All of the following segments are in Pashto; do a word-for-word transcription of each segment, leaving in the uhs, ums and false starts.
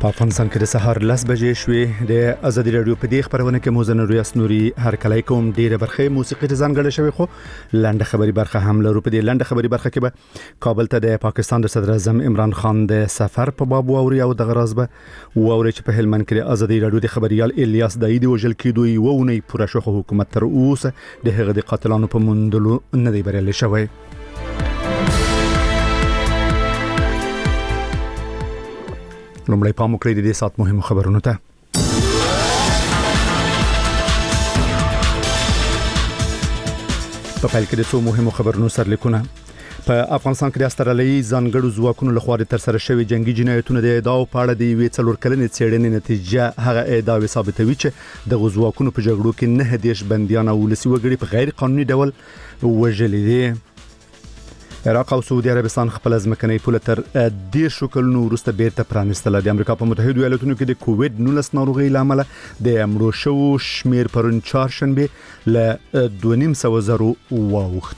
په افغانستان کې د سهار لس بجې شوې د ازادي رادیو په دې خبرونه کې موزن ریاست نوري هر کله کوم ډیره برخه موسیقي ته ځانګړې شوی خو لنډه خبري برخه هم لرو. په دې لنډه خبري برخه کې به کابل ته د پاکستان د صدر اعظم عمران خان د سفر په باب ووري او د غراز به ووري چې په هلمند کې د ازادي رادیو د خبريال الیاس دایدي وجل کېدو یو ونی پوره شو حکومت تر اوسه د هغه د قاتلانو په موندلو نه دی بریالي شوی. لومړی پام وکړئ د دې سات مهمو خبرونو ته. په پیل کې د څو مهمو خبرونو سرلیکونه. په افغانستان کې د استرالیي ځانګړو ځواکونو لخوا تر سره شوی جنگي جنایتونو د ادعاو په اړه د یوې څلور کلنې څېړنې نتیجه هغه ادعاوې ثابتوي چې د ځواکونو په جګړو کې نه دیش بنديان او ولسي وګړي په غیر قانوني ډول وژل دي. عراق او سعودي عربستان خپل ځمکنۍ پوله تر ډیر شو کلونو وروسته بیرته پرانستله. د امریکا په متحده ایالاتونو کې د کووډ نولس ناروغي لامل د امړو شو شمیر پرون چهارشنبه ل دوه نیم سوه زرو واوښت.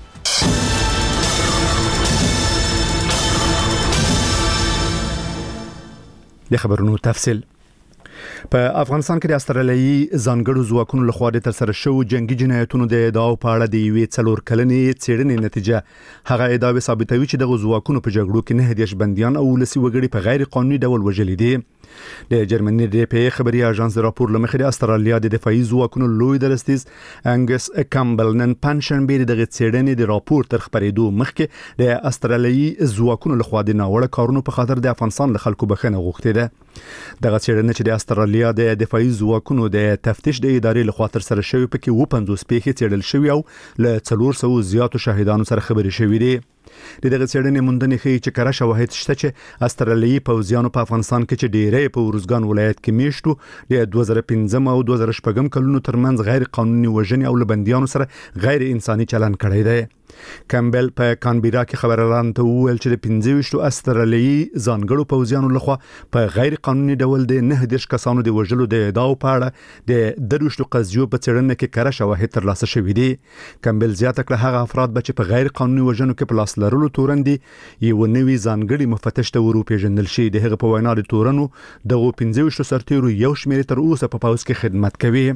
د خبرونو تفصیل. په افغانستان کې د استرالیي ځانګړو ځواکونو لخوا تر سره شوی جنگي جنایتونو د ادعاو په اړه د یوې څلور کلنې څېړنې نتیجه هغه ادعاوې ثابتوي چې د ځواکونو په جګړو کې نه دیش بنديان او ولسي وګړي په غیر قانوني ډول وژل دي. د جرمني د پی خبري اژانس د راپور لمخې د استرالیا د دفاعي ځواکونو لوی درستیز انګس کامبل نن پنځشنبه د څېړنې د راپور تر خبرېدو مخکې د استرالیي ځواکونو لخوا د ناوړه کارونو په خاطر د افغانستان له خلکو بخښنه غوښتې ده. دغه څېړنه چې د استرالیا د دفاعي ځواکونو د تفتیش د ادارې لخوا تر سره شوی په کې و پنځوس پیښې څېړل شوی او له څلور سوه زیاتو شاهدانو سره خبرې شوې دي. د دغه څېړنې موندنې ښیي چې کره شواهد شته چې استرالیایي پوځیانو په افغانستان کې چې ډیری په ورزګان ولایت کې میشتو د دوه زره پنځم او دوه زره شپږم کلونو ترمنځ غیر قانوني وژنې او لبنديانو سره غیر انساني چلند کړی دی. کامبل په کانبيرا کې خبرلان ته وویل چې د پنځه ویشت استرالیایي ځانګړو پوځیانو لخوا په غیر قانوني ډول د نه دیش کسانو د وژلو د ادعاو په اړه د دروشتو قضیو په څېړنه کې کره شواهد ترلاسه شوي دي. کامبل زیاته کړه هغه افراد به چې په غیر قانوني وژنو کې په لاس لرلو تورندې یو نوی ځانګړي مفتش ته وروپېژندل شي. د هغه په وینا د تورنو دغه پنځه ویشت سرتیرو یو شمېر تر اوسه په پوځ کې خدمت کوي.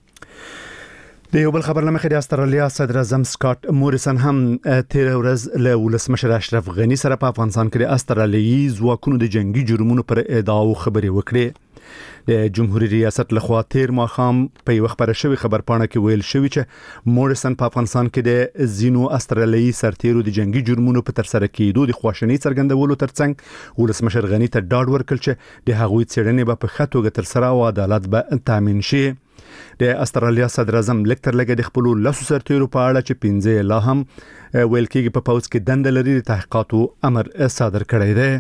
د یو بل خبر لمخې د استرالیا صدر اعظم سکاٹ موریسن هم تیر ورځ له ولسمشر اشرف غنی سره په افغانستان کې د استرالیایي ځواکونو د جنگي جرمونو پر ادعاو خبرې وکړې. د جمهوریت ریاست لخوا تیر ماښام په یو خبره شوی خبرپاڼه کې ویل شوی چې مورسن په افغانستان کې د زینو استرالیایي سرتیرو د جنگي جرمونو په تر سره کېدو د خواشنۍ څرګندولو ترڅنګ ولسمشر غنی ته ډاډ ورکړ چې د هغوی څېړنې به په ښه توګه تر سره او عدالت به تامین شي. د استرالیا صدر اعظم لیکتر لګه د خپل لاسو سرتیرو په اړه چې پنځه لا هم ویل کېږي په پوځ کې دند لري د تحقیقاتو امر صادر کړی دی.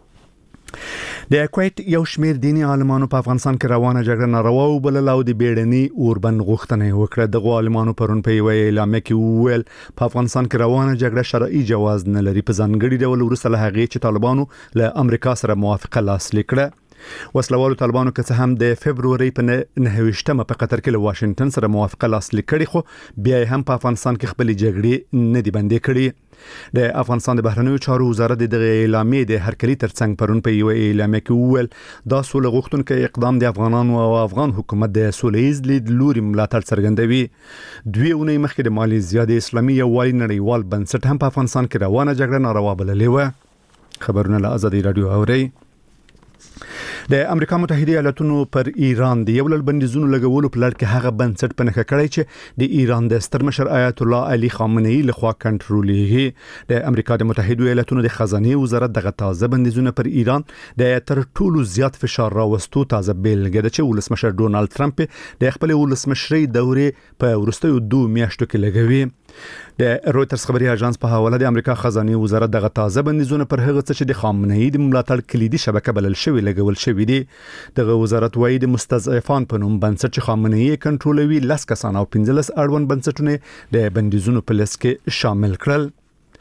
د کویت یو شمیر دینی عالمانو په افغانستان کې روانه جګړه ناروا وبلله او د بیړني اوربند غوښتنه وکړه. د عالمانو پرون په یو اعلامیه کې ویل په افغانستان کې روانه جګړه شرعي جواز نه لري. په ځانګړي ډول وروسته له هغې چې طالبانو له امریکا سره موافقه لاسلیک کړه. وسلوالو طالبانو که څه هم د فبروري په نهه ویشتمه په قطر کې له واشنگټن سره موافقه لاسلیک کړې خو بیا هم په افغانستان کې خپل جګړې نه دي بندې کړې. د افغانستان د بهرنیو چارو وزارت دغه اعلامیې د هرکلي ترڅنګ پرون په یو اعلامیه کې وویل دا سوله غوښتونکي اقدام د افغانانو او افغان حکومت د سولهییز لید لوري ملاتړ څرګندوي. دوی اونۍ مخکې د مالیزیا د اسلامي یووالي نړیوال بنسټ هم په افغانستان کې روانه جګړه ناروا بللې و. خبرونه له ازادي رادیو اوري. د امریکا متحده ایالاتونو پر ایران د یو لړ بندیزونو لګولو په لړ کې هغه بنسټ په نخښه کړی چې د ایران د ستر مشر آیت الله علي خامنه‌ای لخوا کنټرولېږي. د امریکا د متحده ایالاتونو د خزانه وزارت دغه تازه بندیزونه پر ایران د تر ټولو زیات فشار راوستو تازه بیلګه ده چې ولسمشر ډونالد ترامپ د خپل ولسمشرۍ دورې په وروستیو دوه میاشتو کې لګوي. د رويټرز خبري اژانس په حواله د امریکا خزانه وزارت دغه تازه بندیزونه پر هغه څه چې د خامنه‌ای د ملاتړ کلیدي شبکه بلل شوی لګول شوی دي. دغه وزارت وايي د مستضعفان په نوم بنسټ چې خامنه‌ای کنټرولوي لس کسان او پنځلس اړوند بنسټونه د بندیزونو په لس کې شامل کړل.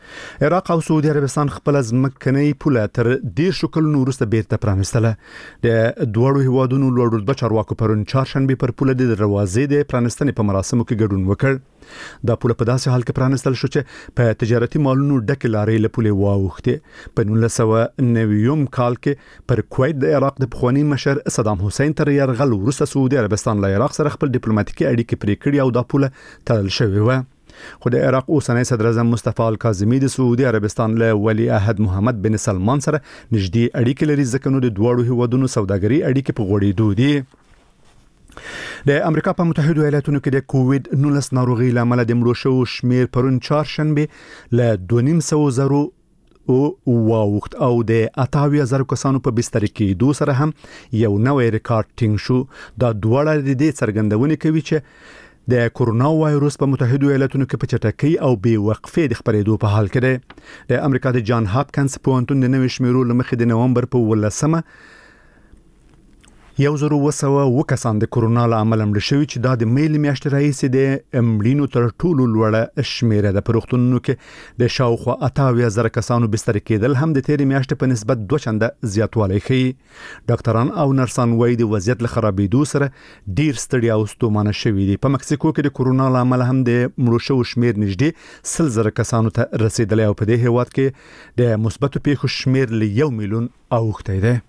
عراق او سعودي عربستان خپل ځمکنۍ پوله تر ډیر شکل نورسته بیرته پرانستله د دوړو هیوادونو لوړ رتبه چارواکو پرون چهارشنبه پر پوله د دروازې د پرانستنې په مراسمو کې ګډون وکړ. دا پوله په داسې حال کې پرانستل شو چې په تجارتي مالونو ډکه لارې له پولې واوښتې. په نولس سوه نوي کال کې پر کویت د عراق د پخوانی مشر صدام حسین تر یرغل وروسته سعودي عربستان له عراق سره خپل ډیپلوماټیکي اړیکې پرې کړې او دا پوله تړل شوې و. خو د عراق اوسنی صدر اعظم مصطفی الکاظمی د سعودي عربستان له ولی عهد محمد بن سلمان سره نږدې اړیکې لري ځکه نو د دوړو هیوادونو سوداګري اړیکې په غوړېدو دي. د امریکا په متحده ایالاتونو کې د کووډ نولس ناروغي لامل د مړو شو شمیر پرون چهارشنبه له دوه نیم سوه زرو او واوخت او د اتاوی زر کسانو په بستر کې دو سره هم یو نوې ریکارډ ټینګ شو. دا دوړه د دې څرګندونه کوي چې د کورونا وایروس په متحده ایالاتونو کې په چټکۍ او بې وقفې د خپرېدو په حال کې دی. د امریکا د جان هاپکنز پوهنتون د نوې شمیرو لمخې د نومبر په ولسمه یو زر وسوه و کسان د کورونا له امله مړ شوي چې دا د میل میاشتې راهیسې د مړینو تر ټولو لوړه شمیره ده. په روغتونونو کې د شاوخوا اتاوی زره کسانو بستر کېدل هم د تیرې میاشتې په نسبت دوه چنده زیاتوالی ښیي. ډاکټران او نرسان وایي د وضعیت له خرابېدو سره ډیر ستړي او ستومانه شوي دي. په مکسیکو کې د کورونا له امله هم د مړو شوو شمیر نږدې سل زره کسانو ته رسیدلی او په دې هیواد کې د مثبتو پیښو شمیر له یو میلیون اوښتی دی.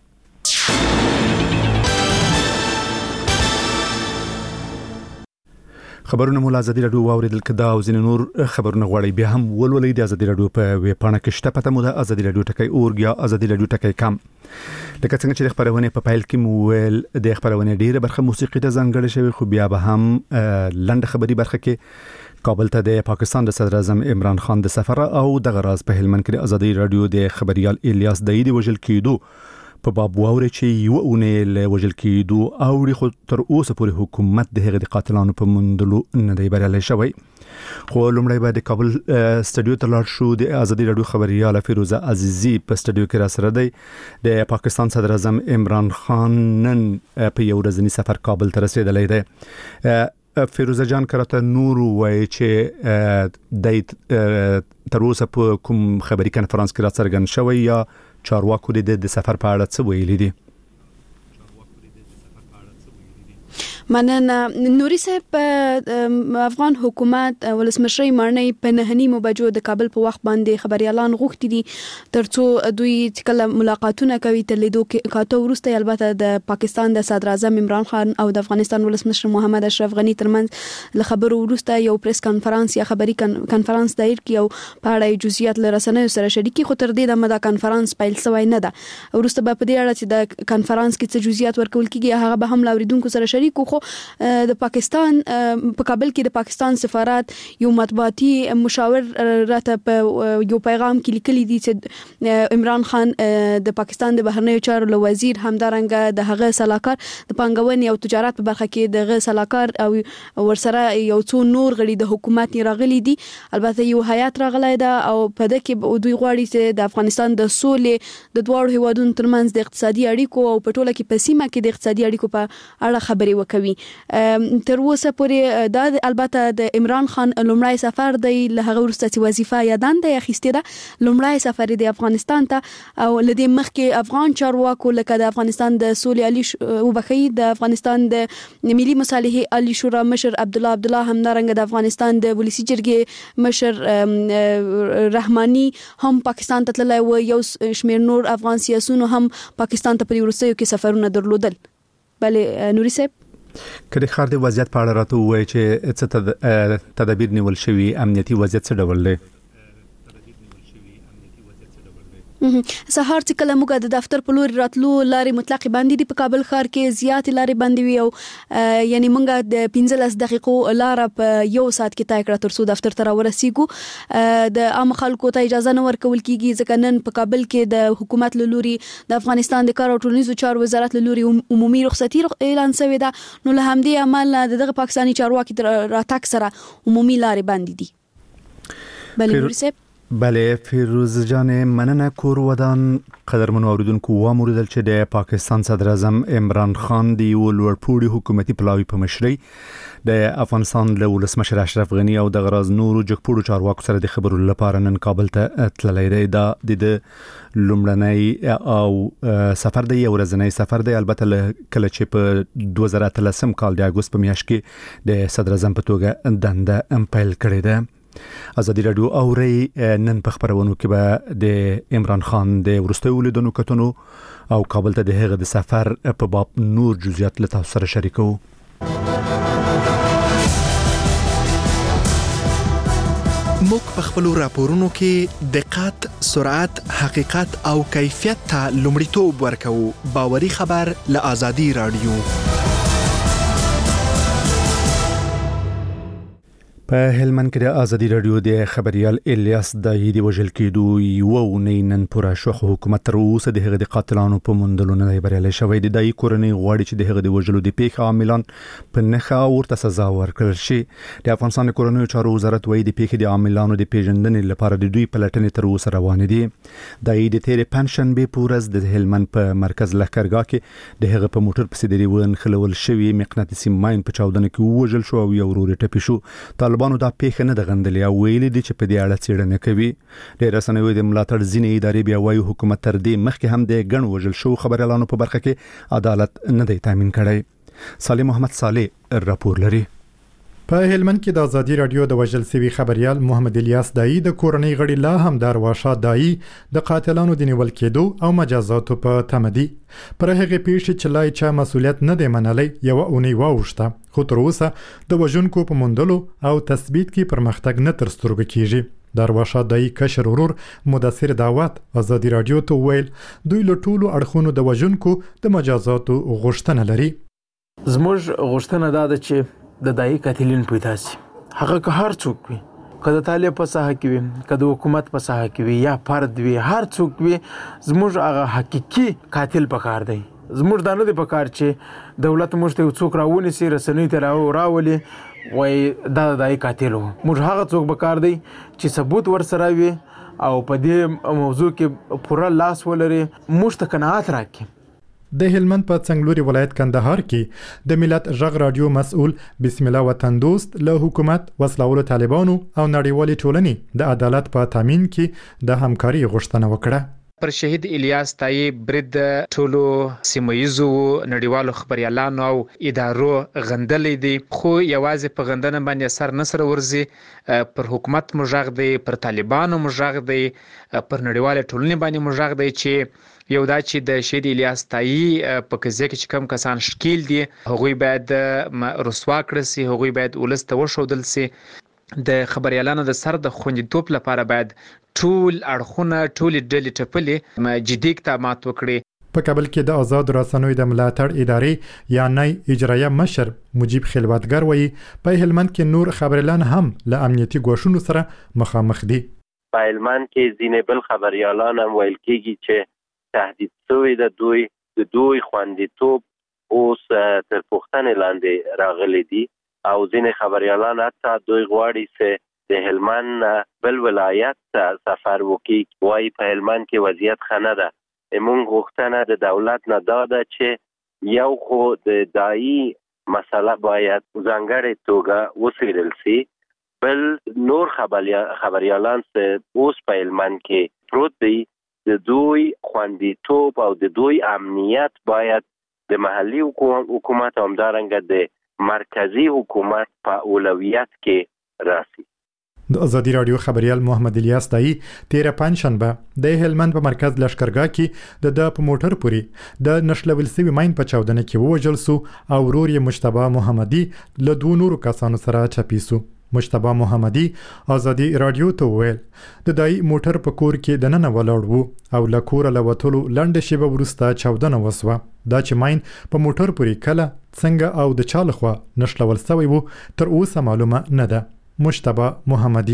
خبرونه مو له ازادي راډیو واوریدل کدا او ځینې نور خبرونه غواړي بیا هم ولولئ د ازادي راډیو په ویب پاڼه کې شته پته مو د ازادي راډیو ټکی اورګ یا ازادي راډیو ټکی کام. لکه څنګه چې د خبرونه په پایل کې مو ویل د خبرونه ډیره برخه موسیقي ته ځانګړې شوی خو بیا به هم لنډ خبري برخه کې کابل ته د پاکستان د صدر اعظم عمران خان د سفر او د غراز په هلمند کې د ازادي راډیو د خبريال الیاس دایدي وجل کېدو په باب واوري چې یو اونې له وجل کېدو او خو تر اوسه پورې حکومت د هغه د قاتلانو په مندلو نه دی بریالي شوی. خو لومړی به د کابل سټډیو ته لاړ شو. د ازادي راډیو خبريال فیروزه عزیزی په سټډیو کې را سره دی. د پاکستان صدر اعظم عمران خان نن په یو ورځنی سفر کابل ته رسیدلی دی. فیروزه جان کرته نور وای چې د تر اوسه په کوم خبري کانفرنس کې را څرګند شوی یا چارواکو د سفر په اړه څه ویلي دي؟ مننه نوري صاحب. افغان حکومت ولسمشر مارنی په نهنیمو بجو د کابل په وخت باندې خبريالان غوښتي دي ترڅو دوی کله ملاقاتونه کوي تر لیدو کې کاته ورسته البته د پاکستان د صدر اعظم عمران خان او د افغانستان ولسمشر محمد اشرف غنی ترمنځ له خبرو ورسته یو پریس کانفرنس یا خبري کانفرنس دایر کی او په اړه جزئیات لرسنوي سره شریکي خو تر دې د مده کانفرنس پیل شوی نه ده. ورسته به په دې اړه چې د کانفرنس کې څه جزئیات ورکول کیږي هغه به هم لاوریدونکو سره شریک خو د پاکستان په کابل کې د پاکستان سفارت یو مطبوعاتي مشاور راته په یو پیغام کې لیکلي دي چې عمران خان د پاکستان د بهرنیو چارو وزیر همدارنګه د هغه سلاکار د پنګونې او تجارت په برخه کې دغه سلاکار او ورسره یو څو نور غړي د حکومت راغلي دي. البته یو هیئت راغلی ده او په دې کې دوی غواړي چې د افغانستان د سولې د دوه هیوادونو ترمنځ د اقتصادي اړیکو او په ټوله کې په سیمه کې د اقتصادي اړیکو په اړه خبري وکوي. تر اوسه پورې دا البته د عمران خان لومړی سفر دی له هغه وروسته چې وظیفه یادان دی اخیستې ده. لومړی سفر دی افغانستان ته او لدی مخکې افغان چارواکو لکه د افغانستان د سولې علي وبخي د افغانستان د ملي مصالحې علي شورا مشر عبد الله عبد الله همدارنګه د افغانستان د ولسی جرګې مشر رحماني هم پاکستان ته تللی و. یو شمیر نور افغان سیاسيونو هم پاکستان ته په وروستیو کې سفرونه درلودل. بله نوري صاحب کله خار د وضعیت په اړه راته وایي چې څه تدابیر نیول شوی امنیتي وضعیت څه ډول دی؟ سهار چې کله موږ د دفتر په لور راتلو لارې مطلق باندې په کابل ښار کې زیات لارې باندې وي او یعنی موږ د پنځلس دقیقو لار په یو ساعت کې طی کړه ترڅو دفتر ته ورسېږو. د عام خلکو ته اجازه نه ورکول کیږي ځکه نن په کابل کې د حکومت له لوري د افغانستان د کار او ټولنیزو چارو وزارت له لوري عمومي رخصتي اعلان شوې ده. نو له همدې امله دغه پاکستاني چارواکي راتګ سره عمومي لارې باندې دي. بله نوري صاحب بله فیروز جان مننه کور ودان قدرمن اوریدونکو و موریدل چې د پاکستان صدر اعظم عمران خان دی ولورپوړي حکومتي پلاوی په مشرۍ د افغانستان له ولسمشر اشرف غنی او د غراز نورو جګپوړو چارواکو سره د خبرو لپاره نن کابل ته تللی دی دا د لومړنۍ او سفر دی ورځنی سفر دی البته کله چې په دوه زره اتلسم کال د اگست په میاشت کې د صدر اعظم په توګه دنده امپایل کړې ده. ازادي رادیو اوري نن په خبرونو کې به د عمران خان د ورستیو لیدونکو کتنو او کابل ته د هغه د سفر په باب نور جزئیات له تاسو سره شریکو. موږ په خپل راپورونو کې دقت، سرعت، حقیقت او کیفیت ته لومړیتوب ورکوو. باوري خبر له ازادي رادیو. په هلمند کې د ازادي رادیو د خبريال الیاس دای دی وژل کېدو یو نینن پورا شو حکومت تر اوسه د هغه د قاتلانو په موندلو نه بریالي شوی دی. دای کورنۍ غواړي چې د هغه د وژلو د پیښه عاملان په نخښه ورته سزا ورکړل شي. د افغانستان کورنۍ چارو وزارت وایي د پیښې د عاملانو د پیژندنې لپاره د دوی پلټنې تر اوسه روان دي. دای د تیر پنشن به پورز د هلمند په مرکز لخرګاه کې د هغه په موټر پسې د ریون خلول شوی مقناطیسي ماین په چاودنه کې وژل شو او یو ورور ټپي شو. طالبانو دا پیښه نه د غندلې او ویل دي چې په دې اړه څېړنه کوي. د رسنیو د ملاتړ ځینې ادارې بیا وایي حکومت تر دې مخکې هم د ګڼ وژل شو خبريالانو په برخه کې عدالت نه دی تامین کړی. صالح محمد صالح راپور لري. په هلمند کې د ازادي رادیو د وژل سوي خبريال محمد الیاس دای د کورنۍ غړي لا هم در واشه دای د قاتلانو د نیول کېدو او مجازاتو په تمدي پر هغه پیښې چې لای چا مسولیت نه دی منلی یو اونۍ واوښته خو تر اوسه د وژونکو په موندلو او تثبیت کې پرمختګ نه تر سترګو کیږي. دروازه دای کشر ورور مدثر دعوت ازادي رادیو ته ویل دوی له ټولو اړخونو د وژونکو د مجازاتو غوښتنه لري. زموږ غوښتنه دا ده چې د دای قاتلین پیدا شي. هغه که هر څوک وي، که د طالب په ساحه کې وي، که د حکومت په ساحه کې وي یا فرد وي، هر څوک وي زموږ هغه حقيقي قاتل پکار دی. زموږ دا نه دی پکار چې دولت موږ ته څوک راونیسي رسنۍ ته راولي وای دا د دای قاتل وو. موږ هغه څوک پکار دی چې ثبوت ورسره وي او په دې موضوع کې پوره لاس ولري موږ ته قناعت راکړي. د هلمند په څنګلوري ولایت کندهار کې د ملت غږ رادیو مسؤل بسم الله وطن دوست له حکومت وسلوالو طالبانو او نړیوالې ټولنې د عدالت په تامین کې د همکاري غوښتنه وکړه. پر شهید الیاس تای برید ټولو سیمایزو نړیوالو خبريالانو او ادارو غندلې دي خو یوازې په غندنه باندې سر نصر ورزي. پر حکومت مجاغ دی، پر طالبانو مجاغ دی، پر نړیوالو ټولنې باندې مجاغ دی چې یو دا چې د شهید الیاس تای په کزه کې کم کسان شکیل دي هغوی باید رسوا کړي سي، هغوی باید ولست وشودل سي. د خبريالانو د سر د خوندیتوب لپاره باید ټول اړخونه ټول ډلې ټپلې جدي اقدامات وکړي. په کابل کې د آزاد رسنیو د ملاتړ ادارې یا نای اجرایه مشر مجيب خلوتګر وایي په هلمند کې نور خبريالان هم له امنیتي ګواښونو سره مخامخ دي. په هلمند کې ځینې بل خبريالان هم ویل کېږي چې تهدید شوی د دوی د دوی خوندیتوب اوس تر پوښتنې لاندې راغلي دي او ځینې خبريالان حتی دوی غواړي چې د هلمند بل ولایت سفر وکړي. وایي په هلمند کې وضعیت ښه نه ده. موږ غوښتنه د دولت نه دا ده چې یو خو د دایي مسله باید ځانګړې توګه وڅېړل شي، بل نور خبريالان چې اوس په هلمند کې پروت دي د دوی خوندیتوب او د دوی امنیت باید د محلي حکومت او همدارنګه د مرکزی حکومت په اولویت کې راسي. د ازادي رادیو خبريال محمد الیاس دای تیر پنځشنبه د هلمند په مرکز لشکرګاه کې د د په موټر پوری د نشلول سوي ماین په چاودنه کې ووجل سو او ورور یې مجتبی محمدي له دوه نورو کسانو سره چپی سو. مجتبی محمدي ازادي رادیو ته ویل د دای موټر په کور کې د نن ولاړ وو او له کور له وټلو لنډ شیبه ورسته چاودنه وسوه. دا چې ماین په موټر پوری کله څنګه او د چا لخوا نشلول سوی وو تر اوسه معلومه نه ده. مجتبی محمدي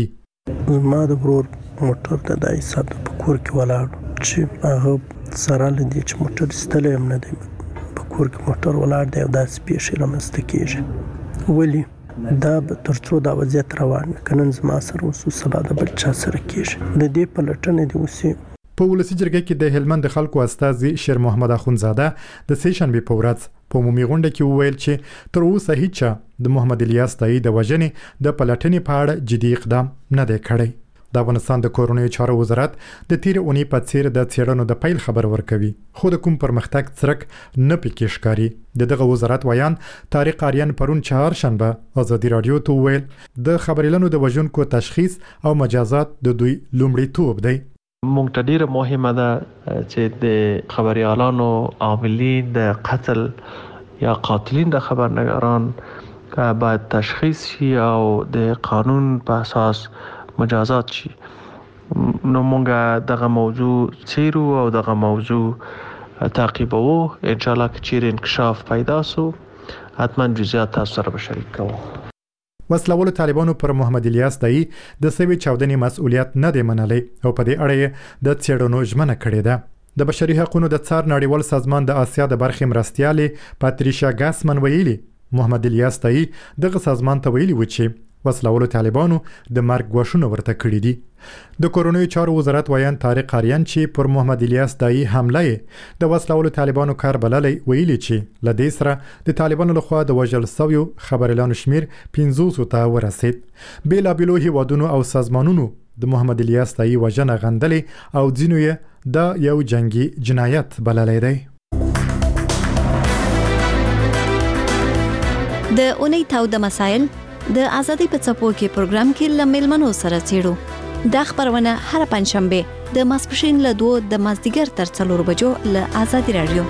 ما د ورور موټر د دای صاحب په کور کې ولاړ چې هغه سره لدی چې موټر ستلم نه دی په کور کې موټر ولاړ دی او داسې پیښې رامنځته کیږي. ولی دا ترڅو دا وضعیت روان کنن زما سره وسو سبا د بل چا سره کېږي د دې پلټنې دی اوسې. په ولسی جرګه کې د هلمند خلکو استازي شیر محمد اخونزاده د سیشن په ورځ په عمومي غونډه کې وویل چې تر اوسه هیڅ د محمد الیاس تایي د وژنې د پلټنې په اړه جدي اقدام نه دی کړی. د افغانستان د کورونی چارو وزارت د تیر اونۍ په څیر د څېړنو د پیل خبر ورکوي خو د کوم پرمختګ څرک نه پکې ښکاري. د دغه وزارت ویان طارق آریان پرون چهارشنبه ازادي رادیو ته ویل د خبريالانو د وژونکو تشخیص او مجازات د دوی لومړیتوب دی. مونږ ته ډیره مهمه ده چې د خبريالانو عاملین د قتل یا قاتلین د خبرنگاران باید تشخیص شي او د قانون په اساس مجازات شي. نو مونږه دغه موضوع چیرو او دغه موضوع تعقیبو ان شاء الله چې چیرې انکشاف پیدا سو حتما جزئیات تاسو سره به شریک کوم. وسلوال طالبانو پر محمد الیاس تایي د سوي چاودنې مسؤلیت نه دی منلی او په دې اړه د څېړنو ژمنه کړې ده. د بشري حقوقو د څار نړیوال سازمان د آسیا د برخې مرستيالې پاتریشا ګاسمن ویلي محمد الیاس تایي دغه سازمان ته ویلي و چې وسلوالو طالبانو د مرګ غوښنه ورته کړې دي. د کورونی چارو وزارت ویان طارق آریان چې پر محمد الیاس تایي حمله د وسلوالو طالبانو کار بللی ویلي چې لدې سره د طالبانو لخوا د وژل شویو خبريالانو شمیر پنځوس ته ورسید. بیلابیلو هیوادونو او سازمانونو د محمد الیاس تایي وژنه غندلې او ځینو یې د یو جنگي جنایت بللی دی. د اونۍ تاو د مسائل د ازادي په څپو کې پروګرام کې لمل منو سره چیرو د خبرونه هر پنځشنبه د ماسپښین له دوه د مازدیګر تر څلور بجو له ازادي رادیو.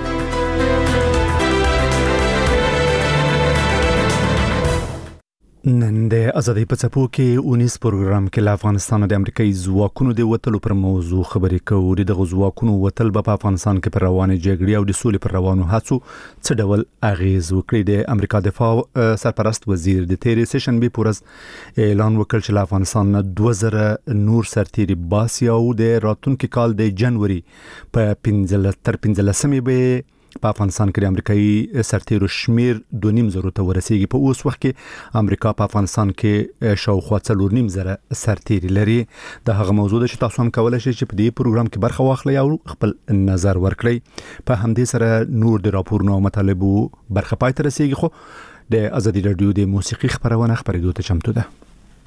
نن د ازادي په څپو کې اونیس پروګرام کې له افغانستان د امریکایي ځواکونو د وټلو پر موضوع خبرې کوو. د ځواکونو وټل په افغانستان کې پر روانه جګړې او د سولې پر روانو هڅو څه ډول اغیز وکړي. د امریکا دفاع سرپرست وزیر د تیرې سیشن به پورز اعلان وکړ چې افغانستان دوه زره نور سرتیري باسي او د راتلونکي کال د جنوري په پنځه تر پنځلسمې به په افغانستان کې د امریکایي سرتیرو شمیر دوه نیم زره ته ورسیږي. په اوس وخت کې امریکا په افغانستان کې شاوخوا څلور نیم زره سرتیري لري. د هغه موضوع چې تاسو هم کولای شئ چې په دې پروګرام کې برخه واخلئ او خپل نظر ورکړئ. په همدې سره نور د راپورونو او مطالبو برخه پای ته رسیږي. خو د ازادي رادیو د موسیقي خبرونه خبرېدو ته چمتو ده.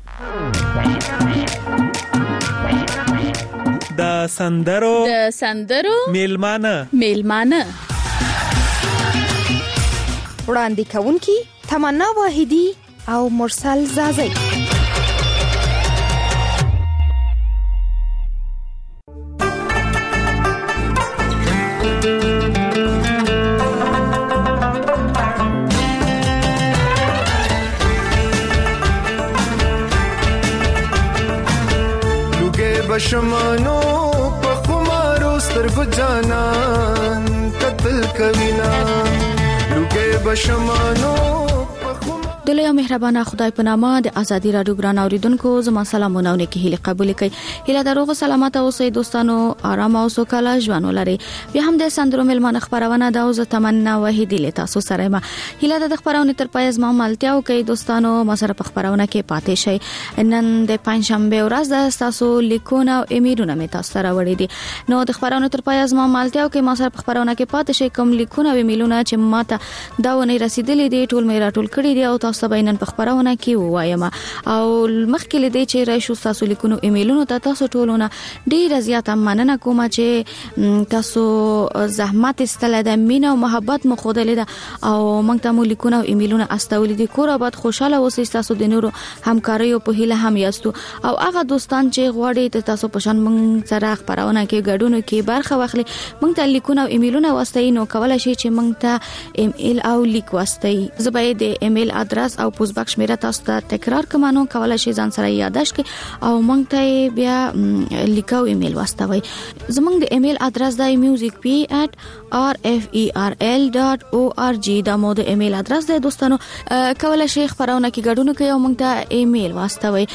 د سندرو د سندرو میلمانه میلمانه وړاندې کوونکی تمنا واحدی او مرسل زازی. بشمانو په خمارو سترګو جانان قتل کوینا لوګي بشمانو د لوی مهربانه خدای په نامه د ازادي رادیو ګران اوریدونکو زما سلامونه کې هیله قبول کړئ. هیله دروغ سلامت اوسئ دوستانو، آرام او سوکاله ژوند ولرئ. بیا هم د سندرو ملمانه خبرونه د اوس تمنا وحیدی له تاسو سره ما هیله د خبرونه تر پای زما ملتیا او کوي دوستانو ما سره په خبرونه کې پاتې شئ. نن د پنځشنبه ورځ د تاسو لیکونه او ایمیلونه می تاسو سره وړي دي. نو د خبرونه تر پای زما ملتیا او کوي ما سره په خبرونه کې پاتې شئ. کوم لیکونه او ایمیلونه چې ماته دا ونه رسیدلې دي ټول مې راټول کړی دي او تاسو بینن په خبرونه کې وایم او مخکې لدی چې راشو تاسو لیکونو ایمیلونو ته تاسو ټولونه ډیر زیات مننه کوم چې تاسو زحمت استله د مینا او محبت مو خوده لیدا او موږ ته مو لیکونه او ایمیلونه استولې دي. کور آباد خوشاله اوسئ. تاسو د نورو همکاري او په هیله هم یاستو او هغه دوستان چې غواړي تاسو په شان موږ سره خبرونه کې ګډون کې برخه واخلي موږ ته لیکونه او ایمیلونه واستئ. نو کولای شئ چې موږ ته ایمیل او لیک واستئ. زبې د ایمیل ادرس او پوسټ باکس میرا تاسو ته تکرار کوم نو کولای شئ ځان سره یاداش کړئ او مونږ ته بیا لیکو ایمیل واستوي. زمونږ د ایمیل ادرس دی music p at r f e r l dot org دا مو د ایمیل ادرس دی دوستانو. کولای شئ خبرونه کې ګډون کوئ او مونږ ته ایمیل واستوي.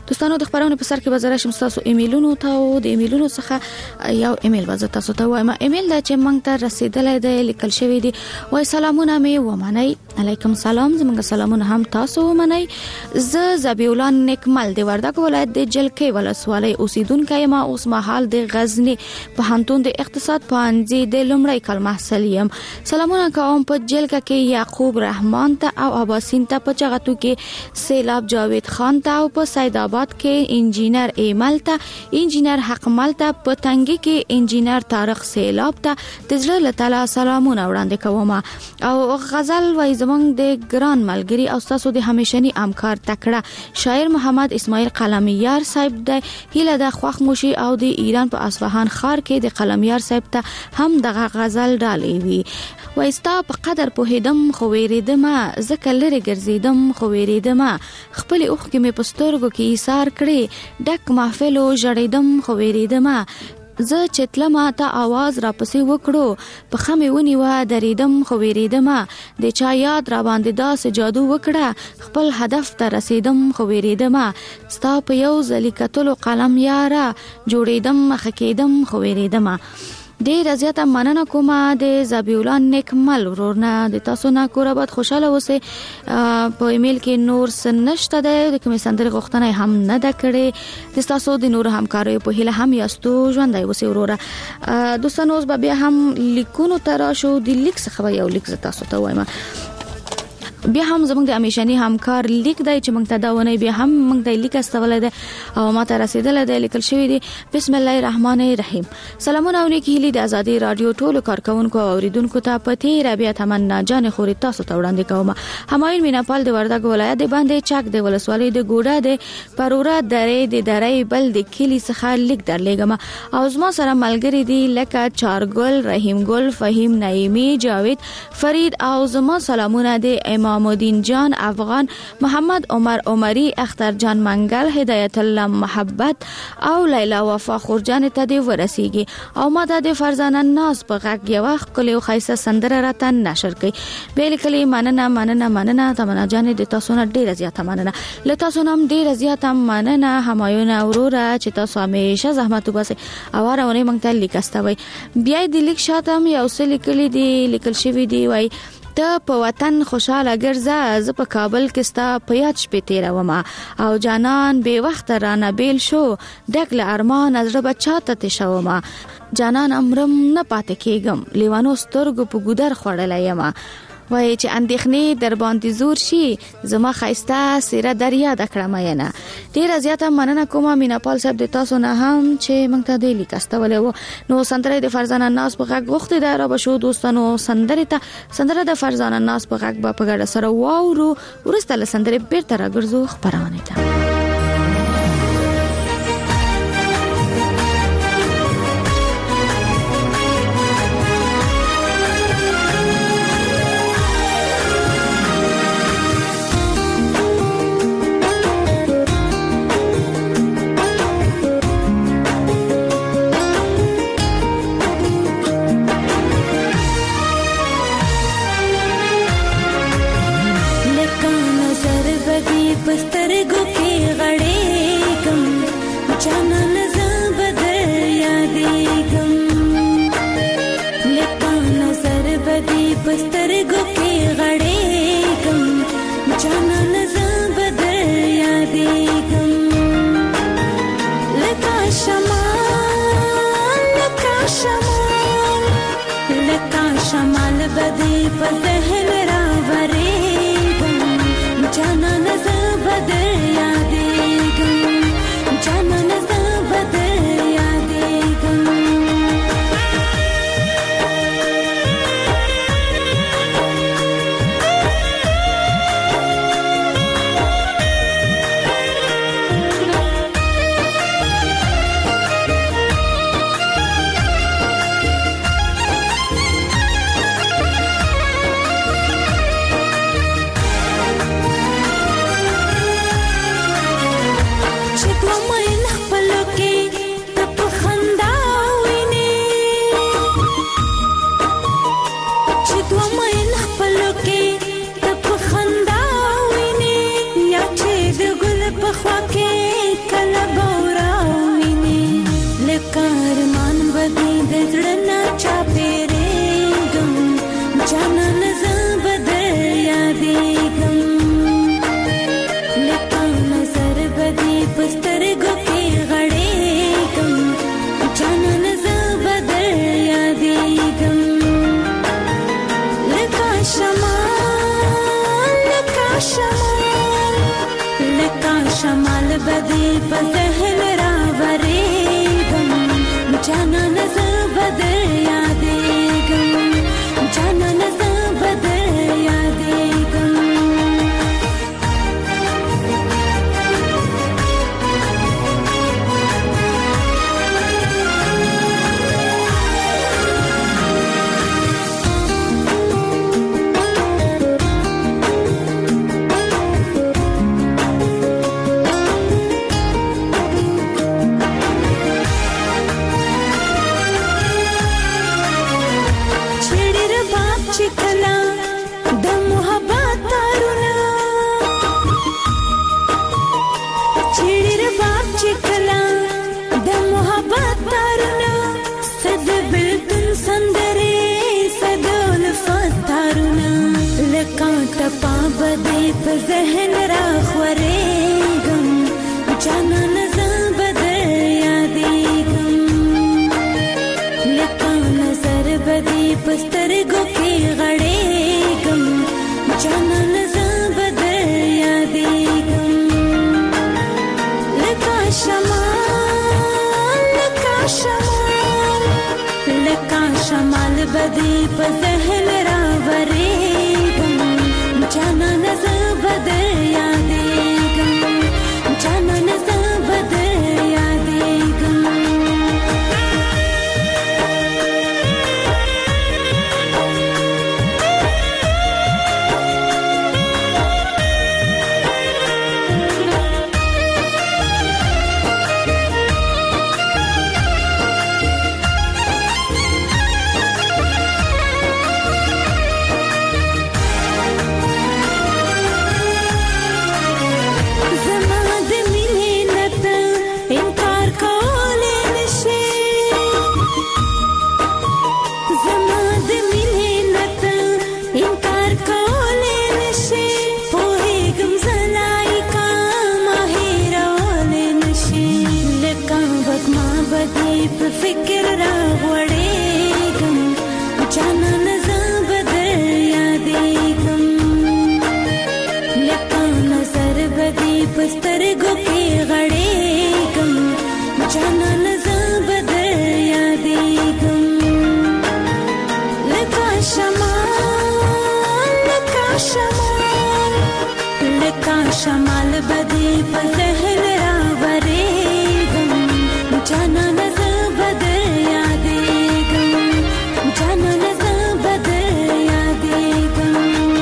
دوستانو د خبرونو په سر کې وزره شم تاسو ایمیلونو ته او د ایمیلونو څخه یو ایمیل وزه تاسو ته وایم. ایمیل دا چې موږ ته رسیدلې ده لیکل شوی دی وای سلامونه مې ومنئ. علیکم سلام. زموږ سلامونه هم تاسو ومنئ. ز زبیولا نیکمل د وردګ ولایت د جلکې ولسوالۍ اوسیدونکو ما اوس مهال د غزنی په هنتون د اقتصاد پوهنځي د لومړی کال محصل یم. سلامونه کوم په جلکه کې یعقوب رحمان ته او اباسین ته په چغتو کې سیلاب جاوید خان ته او په سید آباد کې انجینر ایمل ته انجینر حق مل ته په تنګي کې انجینر طارق سیلاب ته د زړه له تعالی سلامونه وړاندې کوم. او غزل وای زمونږ د ګران ملګری او تاسو د همیشنی همکار تکړه شاعر محمد اسماعیل قلمیار صاحب د هیله د خوخموشي او د ایران په اصفهان ښار کې د قلمیار صاحب ته هم دغه غزل ډالې وی. وایستا په قدر په هدم خو ویریدم زکه لری ګرځیدم خو ویریدم خپل اوخ کې مې پسترګو کې ایثار کړې ډک محفل او جړیدم خو ویریدم زه چتلمه ته आवाज را پسې وکړو په خمه ونی و دریدم خو ویریدم د چا یاد را باندې داس جادو وکړه خپل هدف ته رسیدم خو ویریدم ستا په یو ځلی کتلو قلم یاره جوړیدم خکیدم خو ویریدم. ډیر زیاته مننه کوم د زبیولا نیکمل ورونه د تاسو نه کوربات خوشاله اوسئ. په ایمیل کې نور سنشته ده د کوم سندره غوښتنه هم نه ده کړې د تاسو د نور همکاري په هله هم یاستو ژوندای اوسئ وروره. دوستانو اوس بیا هم لیکونو تر شو د لیک څخه یو لیک تاسو ته وایم. بیا هم زموږ د همیشنی همکار لیک دی چې موږ ته دا ونه بیا هم موږ د لیک استولې ده او ماته رسیدلې ده لیکل شوی دی. بسم الله الرحمن الرحیم. سلامونه او نیکی هیلې د ازادي رادیو ټولو کارکونکو او اوریدونکو ته پتی ربیع تمنا جان خوري تاسو ته وړاندې کوم. همایون میناپال د وردګ ولایت د باندې چاک د ولسوالۍ د ګوډه د پرورا درې د درې بل د کلی څخه لیک درلېګم او زما سره ملګری دی لکه چارګل رحیم ګل فهیم نعیمی جاوید فرید او زما سلامونه د امام محمدین جان افغان محمد عمر عمری اختر جان منګل هدایت الله محبت او لیلا وفا خورجان ته دی ورسیږي او ما د فرزانه ناز په غږ یو وخت کلی خیسه سندره راته نشر کړي. بیل کلی مننه مننه مننه تمنا جان د تاسو نه ډیره زیاته مننه. له تاسو نام ډیره زیاته مننه همایون اورورا چې تاسو همیشه زحمت وباسئ او راونه مونږ ته لیک استوي. بیا د لیک شاتم یو څه لیکلي دی لیکل شوی دی وای ته په وطن خوشاله ګرځه ز په کابل کې ستا په یاد شپې تیرومه او جانان به وخت رانه بیل شو ډک له ارمان از رب چاته تشومه جانان امرم نه پاتې کېږم لیوانو سترګو په ګودر خوړلای یم وای چې اندېخنې در باندې زور شي زما خایسته سیره دریا د کړم ینه. ډیر زیاته مننه کوم میناپال صاحب د تاسو نه هم چې موږ ته د لیک استولې وو. نو سندره د فرزانه ناز په غږ غوښتي دا را بشو دوستانو سندره ته سندره د فرزانه ناز په غږ په ګډه سره واورو ورسته له سندره بیرته راګرځو خبرونه ته. بدی په ذهن راورېږم جانان زه به در یادېږم جانان زه به در یادېږم په ذهن را خورېږم جانان زه به در یادېږم لکه نظر به دې په سترګو کې غړېږم جانان زه به در یادېږم لکه شمال لکه شمال لکه شمال به دې په ذهن را ورېږم جانان زه به در یادېږم جانان زه به در یادېږم فکر را غوړېږم جانان زه به در یادېږم لکه نظر به دې په سترګو کې غړېږم جانان زه به در یادېږم لکه شمال لکه شمال لکه شمال به دې په ذهن را ورېږم جانان زه به در یادېږم جانان زه به در یادېږم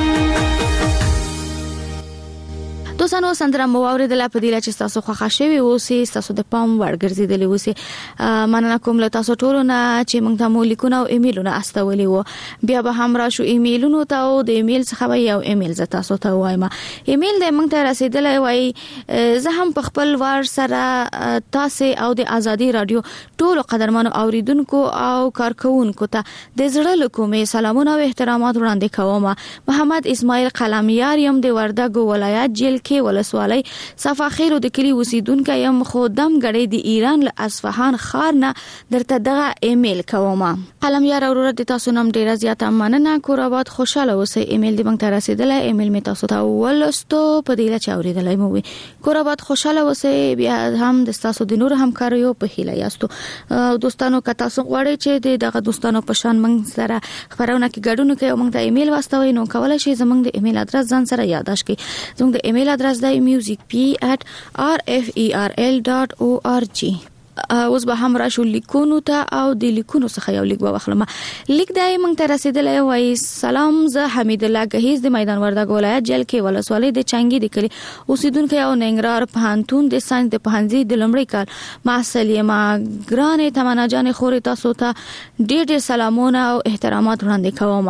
دوستانو سندره مو اوریدله په دې چې تاسو خوښه شوي اوسئ تاسو د پام وړ ګرځیدلی اوسئ مننه کوم له تاسو ټولو نه چې موږ ته مو لیکونه او ایمیلونه استولي وو بیا به هم راشو ایمیلونو ته او د ایمیل څخه به یو ایمیل ز تاسو ته وایم ایمیل د موږ ته رسیدلی وای زه هم په خپل وار سره تاسو او د ازادي رادیو ټولو قدرمنو اوریدونکو او کارکونکو ته د زړه له کومې سلامونه او احترامات وړاندې کوم محمد اسماعیل قلمیار يم د وردګو ولایت جیل کې ولسوالۍ صفا خیر د کلی اوسیدونکو يم خو دم غړې د ایران له اصفهان ښار نه درته دغه ایمیل کوم قلمیار اورور د تاسو نوم ډیر زیاته مننه کورابات خوشاله اوسئ ایمیل د موږ ته رسیدلی ایمیل می تاسو ته ولستو په دې لچ اوریدلای مو وي کورابات خوشاله اوسئ بیا هم د تاسو د نور همکاریو په هیله یاستو دوستانو که تاسو غواړئ چې دغه دوستانو په شان موږ سره خبرونه کې ګډون کوي موږ ته ایمیل واستوي نو کولای شئ زموږ د ایمیل ادرس ځان سره یاداش کړئ زموږ د ایمیل ادرس دی music p at r f e r l dot org اوس به هم راشو لیکونو ته او د لیکونو څخه یو لیک به واخلم لیک دای موږ ته رسیدلی وای سلام زه حمید الله گهیز د میدان وردګ ولایت جیل کې ولسوالۍ د چنګي د کلی اوسیدونکو او ننګرهار پوهنتون د ساينس د پوهنځي د لومړي کال محصل یم ګرانې تمنا جان خوري تاسو ته ډېر ډېر سلامونه او احترامات وړاندې کوم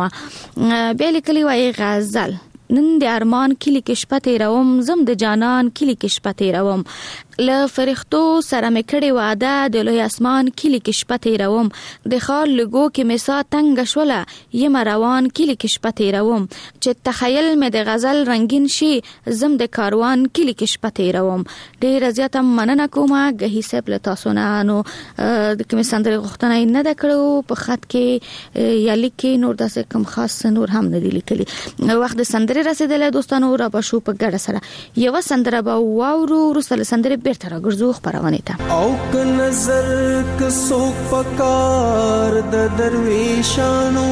به لیکلی وای غزل نن د ارمان کلی کې شپه تیروم زم د جانان کلی کې شپه تیروم له فرښتو سره مې کړې وعده د لوی اسمان کلی کې شپه تیروم د خال لګو کې مې سا تنگ شوله یم روان کلی کې شپه تیروم چې تخیل مې د غزل رنگین شي زم د کاروان کلی کې شپه تیروم ډېر زیاته مننه کوم غهي صاحب له تاسو نه نو د کوم سندره غوښتنه نه د کړو په خط کې یا لیکي نور داسې کوم خاص نور هم نه دی لیکلي وخت د سندره رسیدله دوستانو را بشو په ګډه سره یو سندره به واورو رسل سندره بیرته راګرځو خبرونه ته. او ک نظر ک څوک پکار د درویشانو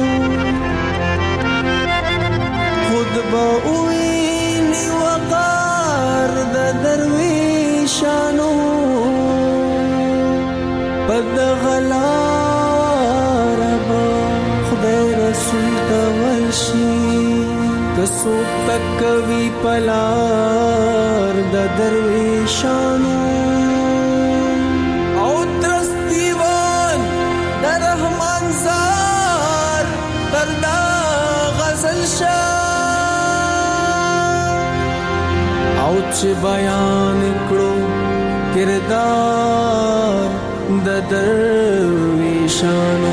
خود با ویني وقار د درویشانو پد غلار با خدای رسول تولشي کسو تکوي پلار د درویشانو او ترس دیوان د رحمان زار دردا غزل شاه او چې بیان کړو کردار د درویشانو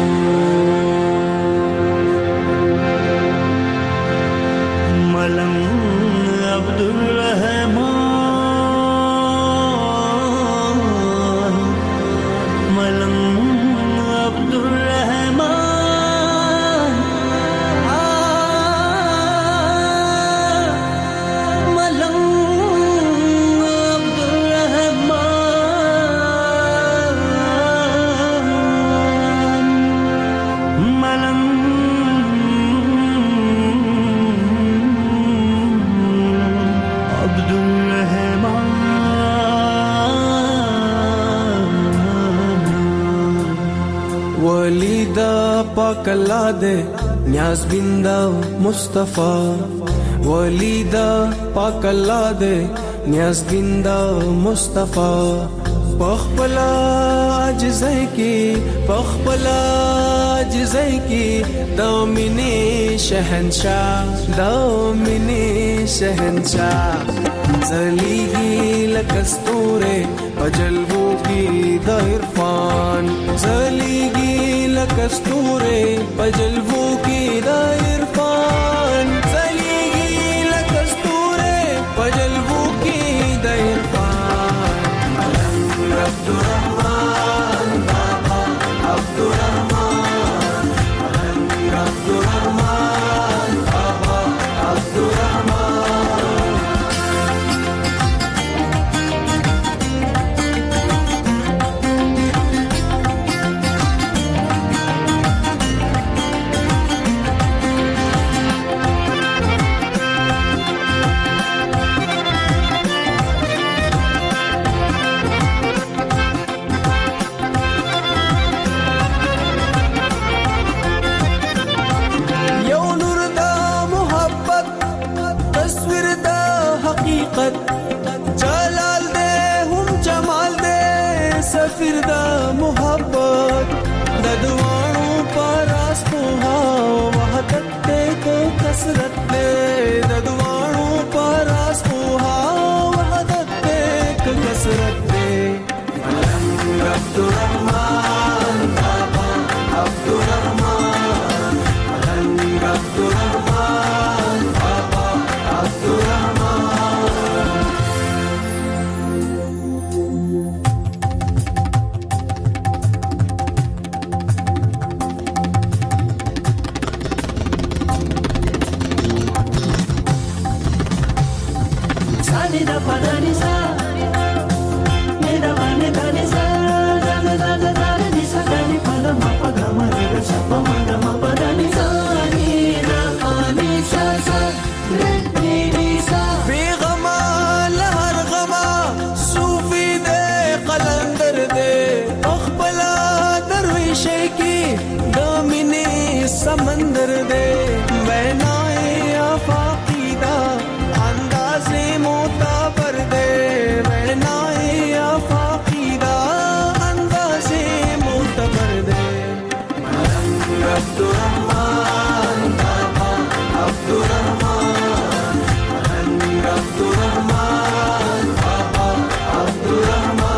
ملنگ عبدالرحمن ملنگ عبدالرحمن ملنگ عبدالرحمن ملنگ پاک اللہ دے نیاز بندہ مصطفیٰ ولیدہ پاک اللہ دے نیاز بندہ مصطفیٰ پخپلا عجزائی کی پخپلا عجزائی کی دامنی شہنشاہ دامنی شہنشاہ زلیگی لکستورے پجلبو کی دا عرفان زلیگی لکستورے پجلبو کی دا عرفان زلیگی لکستورے پجلبو کی دا عرفان عبدالرحمن بابا عبدالرحمن عبدالرحمن بابا عبدالرحمن जलाल दे हम जमाल दे सफिर दा मोहब्बत ददवाणू परास पोहा वहदत दे को कसरत दे ददवाणू परास पोहा वहदत दे को कसरत दे Abdurrahman Baba Abdurrahman Abdurrahman Baba Abdurrahman da pa da ni sa ni da pa ni da ni sa da da da da da ni sa da ni pa da ma pa ga ma re ga sa pa ma da ma pa da ni sa ni da pa ni sa sa re ni ni sa fi ghama lahar ghama sufi de qalandar de akhbala darwish ki damini samandar de mainae afaqida अंदाज़े मोताबर दे रहनाए आफाकीदा अंदाज़े मोताबर दे अब्दुर्रहमान बाबा अब्दुर्रहमान अब्दुर्रहमान बाबा अब्दुर्रहमान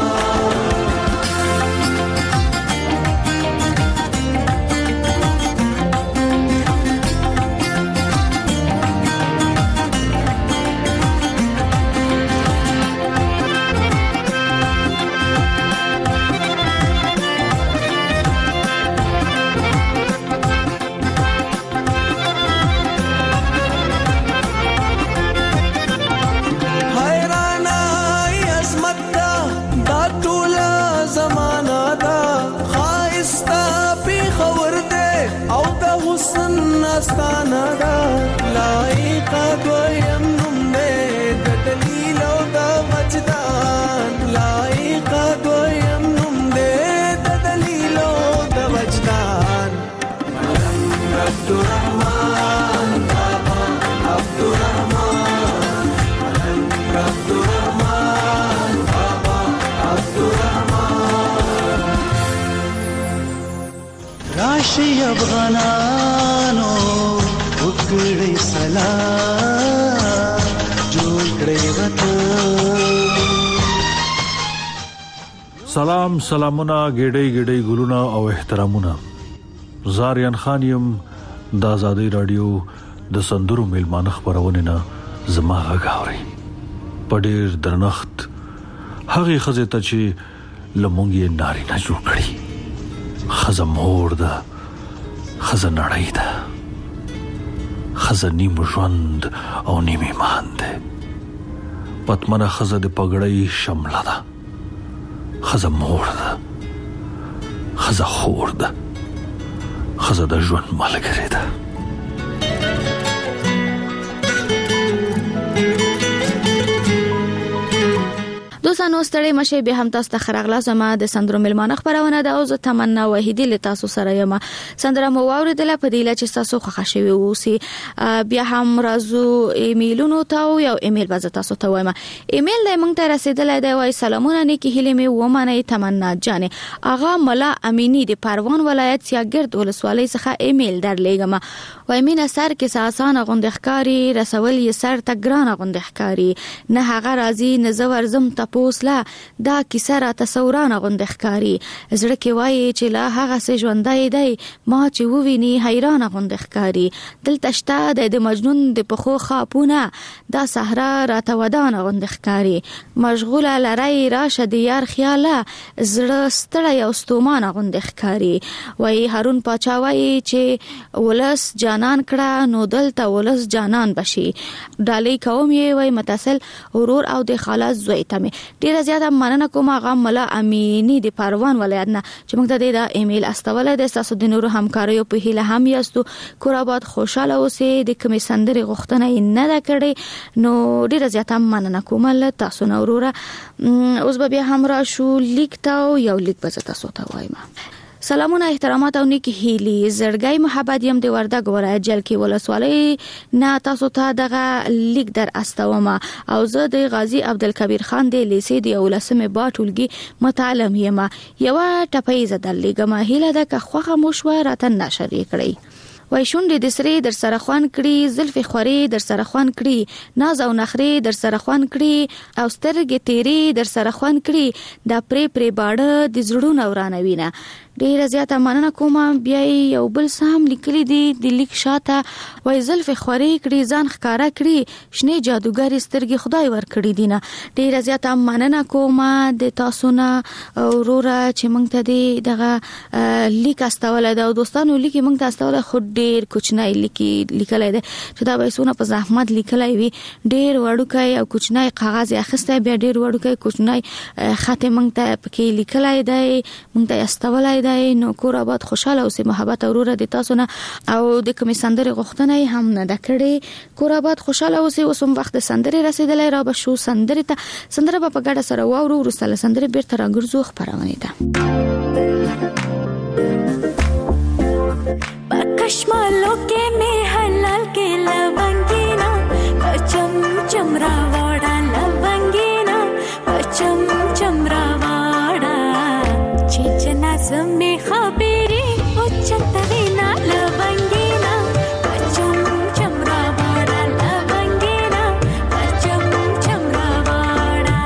راشي افغانانو وکړی سلام جوړ کړی وطن. سلام سلامونه ګډي ګډي ګلونه او احترامونه. زاریان خانیم د آزادۍ رادیو د سندرو میلمانه خبرونه نه زما غاوري پډیر درنخت هغه خزه ته چې لمونګي ناری نه جوړ کړی خزه مور ده خزه نړۍ ده خزه نیم ژوند او نیم ایمان ده پتمنه خزه د پګړۍ شمله ده خزه مور ده خزه خور ده خزه د ژوند ملګری ده. دوستانو ستړي مشه به هم تاسو ته خراغلا زما د سندرو ملمانه خبرونه ده او زه تمنا وحیدی له تاسو سره یم. سندره مو اوریدله په دې لچ تاسو خوښ شوي اوسي بیا هم رازو ایمیلونو ته یو ایمیل باز تاسو ته وایم. ایمیل د مونږ ته رسیدلای دی وای سلامونه نیکی هیله می و معنی تمنا جانې اغا ملا امینی د پروان ولایت سیاګرد ولسوالۍ څخه ایمیل درلېګم. وای مینه سر کې ساسانه غوندخکاری رسول یې سر ته ګران غوندخکاری نه هغه راضی نه زور زم ته پوسلا دا کیسه را تصورانه غوندخکاری زړه کې وای چې لا هغه سه ژوندای دی ما چې وویني حیرانه غوندخکاری دلته شته د مجنون د پخو خاپونه دا صحرا را ته ودانه غوندخکاری مشغوله لری راشه د یار خیاله زړه ستړی او ستومانه غوندخکاری. وای هارون پاچا وای چې ولس جانان کړه نو دلته ولس جانان بشي ډالۍ کوم یې وای متصل ورور او د خلاص زوی ته ډیره زیاته مننه کوم هغه ملا امینی د پروان ولایت نه چې موږ ته د ایمیل استوله د تاسو د نورو همکاریو په هیله هم یاستو کور آباد خوشاله اوسئ د کمی سندري غوښتنه نه ده کړې نو ډیره زیاته مننه کوم له تاسو نو وروره اوس به بیا هم را شو لیک تا یو لیک به تاسو ته وایم. سلامونه احترامات او نیکی هیلی زړګي محبت يم د وردګ ولایت جلکی ولسوالۍ نه تاسو ته دغه لیک در استومه او زه د غازی عبدالکبیر خان د لیسې د اولسمه باټولګي متعلم یم یو ټپې زدل لګم هیله د خوخه مشوره تن نشر کړی. وای شونډې د سری در سره خوان کړي زلفې خوري در سره خوان کړي ناز او نخري در سره خوان کړي او سترګې تیری در سره خوان کړي دا پرې پرې باړه د زړونو ورانوینه. ډیره زیاته مننه کوم. بیا یو بل سم لیکلي دي د لیک شاته وای زلفې خوري کړي ځان ښکارا کړي شنه جادوګری سترګې خدای ور کړی دینه. ډیره زیاته مننه کوم د تاسو نه وروره چې مونږ ته دغه لیک استوله دا دوستانو لیک مونږ ته استوله خو ډیر کوچنی لیکي لیکلای دی چې دا به سونه په زحمت لیکلای وي ډیر وړوکی او کوچنی کاغذ اخیسته بیا ډیر وړوکی کوچنی خط مونږ ته پکې لیکلای دی مونږ ته استولای دی نو کور آباد خوشاله اوسې محبت اوروره د تاسو نه او د کوم سندري غوښتنه هم نه دکړي کور آباد خوشاله اوسې اوسم وخت سندري رسیدلای را به شو سندري ته سندره په ګډه سره واورو ورسله سندري بیرته راګرځو خبرونه ده. कश्मालों के में हलाल के लवंगीना पचम चमरावाड़ा लवंगीना पचम चमरावाड़ा चेचना समे खबरी उच्चतरीना लवंगीना पचम चमरावाड़ा लवंगीना पचम चमरावाड़ा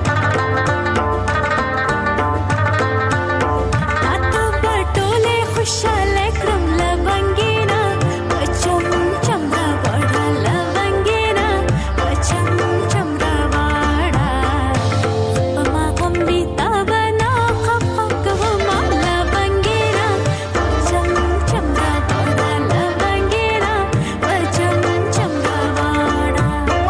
आतो बटोले खुशहाल क्रम लवंगीना पचम चमरावाड़ा लवंगीना पचम चमरावाड़ा पमा गंबीता बना खफक वमा लवंगीना पचम चमरावाड़ा लवंगीना पचम चमरावाड़ा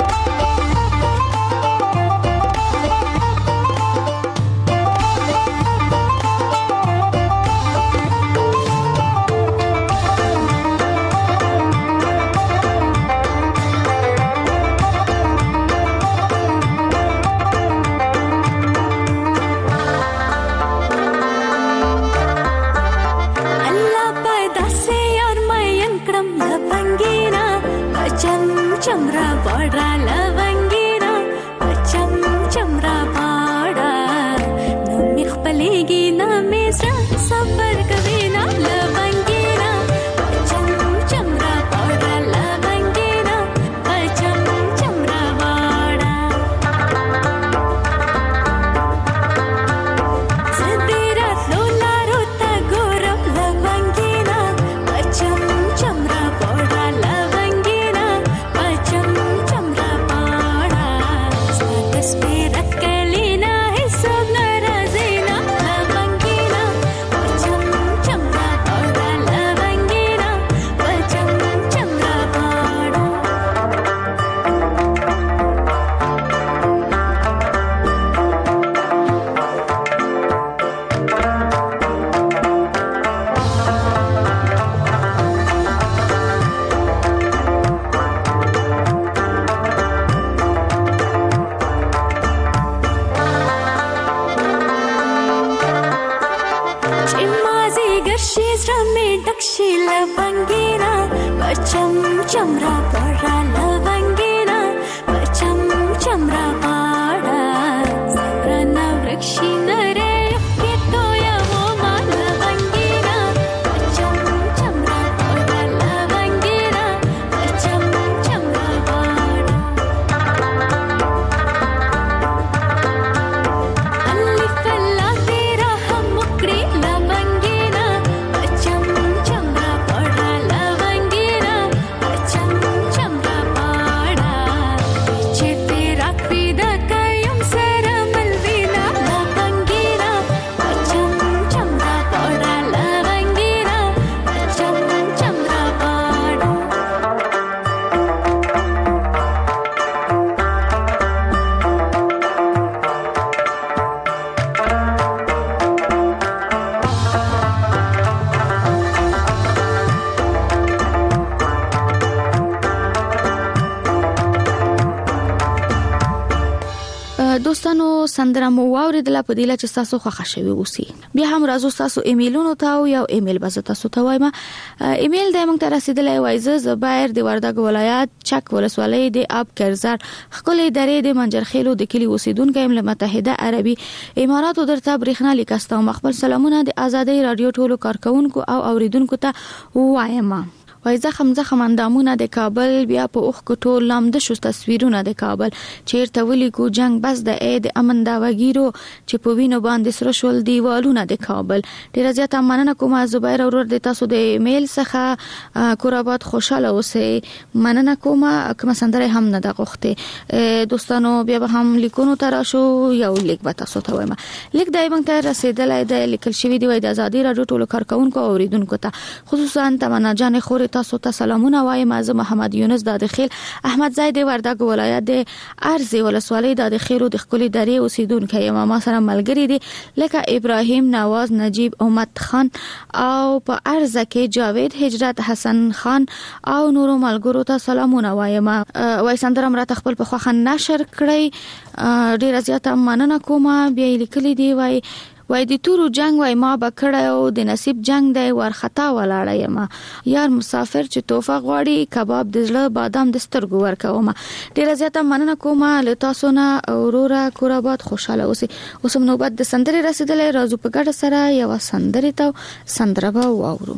अल्लाह पैदा से और मयन क्रम लवंगीना पचम चमरा बाड़ा लवंगीना पचम चमरा बाड़ा नमी खपलेगी ना मेरा सफर कभी ना लवंगीना شي زړه مې ډک شي لونګینا پچم چمرا پړه لونګینا پچم چمرا پاړه سرنا ورکشي نره کېتو یا مو مال لونګینا پچم چمرا پړه لونګینا پچم چمرا پاړه الف فلا تیرا هم مکړي لونګینا پچم چمرا پړه لونګینا پچم چمرا پاړه چې تیرا پیدا کيم سره ملوینا لونګینا پچم چمرا پړه لونګینا پچم چمرا پاړه دوستانو سندره مو واوریدله په دیله چې تاسو خوښ شوي اوسي بیا هم راځو تاسو ایمیلونو ته او یو ایمیل به تاسو ته وایم ایمیل د موږ ته رسیدلی وای ز زبیر د وردګ ولایت چک ولسوالۍ د اب کرزر خپلې درې د منجرخیلو د کلی اوسیدونکو یم له متحده عربي اماراتو درته برېښنا لیکاستم خپل سلامونه د ازادۍ رادیو ټولو کارکونکو او اوریدونکو ته وایم وای زخم زخم اندامونه د کابل بیا په اوخ کټو لامد شو تصویرونه د کابل چیرته ولي کو جنگ بس د اې د امن دا وګیرو چې په وینو باندې سره شول دیوالونه د کابل ډیر زیات مننه کوم زبیر اورور د تاسو د ایمیل څخه کورابات خوشاله اوسئ مننه کوم کوم سندره هم نه د غوښته دوستانو بیا به هم لیکونو تر شو یو لیک به تاسو ته وایم لیک دای موږ ته رسیدلای د لیکل شوی دی وای د ازادي رادیو ټولو کارکونکو اوریدونکو ته خصوصا تمنا جان خور تاسو ته سلامونه وایم از محمد یونس د داخل احمد زید وردګ ولایت د ارزي ولسوالۍ د داخلو د خپل درې اوسیدونکو یم ما سره ملګری دي لکه ابراهیم نواز نجیب امت خان او په ارزه کې جاوید هجرت حسن خان او نورو ملګرو ته سلامونه وایم وای سندره مرته خپل په خوخه نشر کړی ډیر زیاته مننه کوم بیا لیکلی دی وای وای د تورو جنگ وای ما بکړه او د نصیب جنگ دی ورختا ولاړه یم یار مسافر چې توفه غواړي کباب د زړه بادام د سترګو ورکوم ډیر زیاته مننه کوم له تاسو نه اورورا کورابات خوشاله اوسئ اوس نو بعد د سندري رسیدلې راځو په ګډه سره یو سندري ته سندره به واورو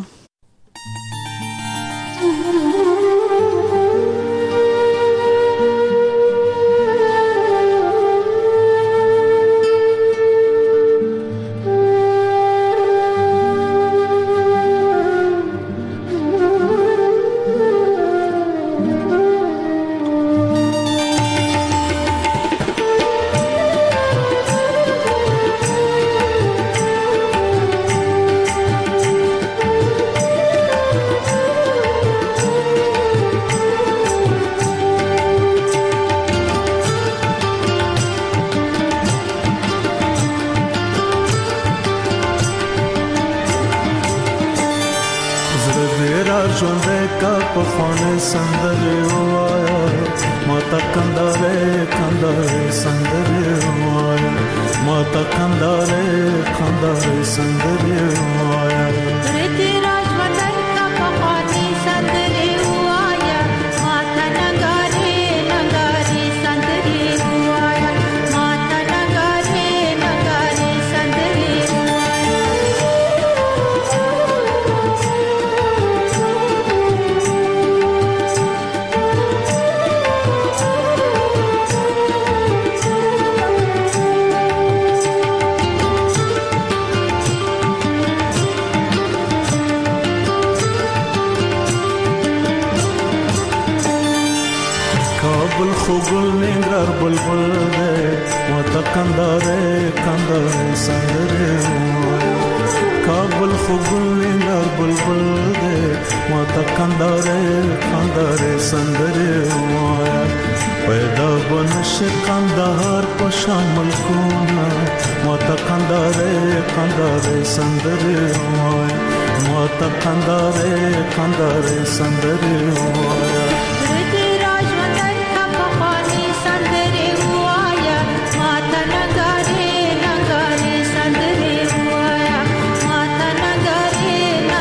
Mata nagare nagare sandre